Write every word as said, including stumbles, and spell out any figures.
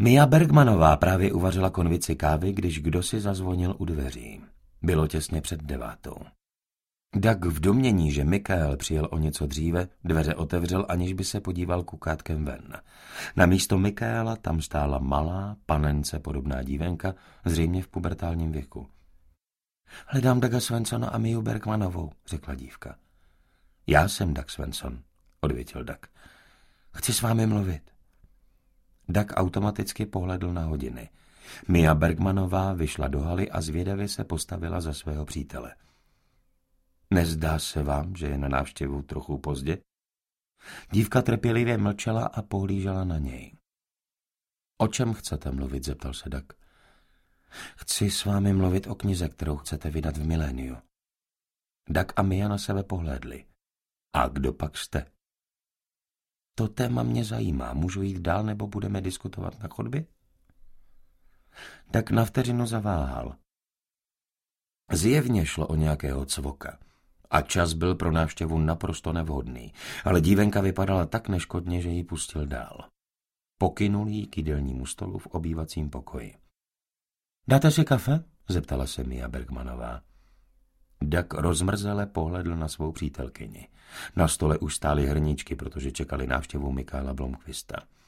Mia Bergmanová právě uvařila konvici kávy, když kdosi zazvonil u dveří. Bylo těsně před devátou. Doug v domnění, že Michael přijel o něco dříve, dveře otevřel, aniž by se podíval kukátkem ven. Namísto Michaela tam stála malá, panence podobná dívenka, zřejmě v pubertálním věku. Hledám Douga Swansona a Miu Bergmanovou, řekla dívka. Já jsem Doug Swanson, odvětil Doug. Chci s vámi mluvit. Doug automaticky pohledl na hodiny. Mia Bergmanová vyšla do haly a zvědavě se postavila za svého přítele. Nezdá se vám, že je na návštěvu trochu pozdě? Dívka trpělivě mlčela a pohlížela na něj. O čem chcete mluvit, zeptal se Doug. Chci s vámi mluvit o knize, kterou chcete vydat v miléniu. Doug a Mia na sebe pohlédli. A kdo pak jste? To téma mě zajímá. Můžu jít dál, nebo budeme diskutovat na chodbě? Doug na vteřinu zaváhal. Zjevně šlo o nějakého cvoka. A čas byl pro návštěvu naprosto nevhodný, ale dívenka vypadala tak neškodně, že ji pustil dál. Pokynul jí k jídelnímu stolu v obývacím pokoji. Dáte si kafe? Zeptala se Mia Bergmanová. Doug rozmrzele pohledl na svou přítelkyni. Na stole už stály hrníčky, protože čekali návštěvu Michaela Blomqvista.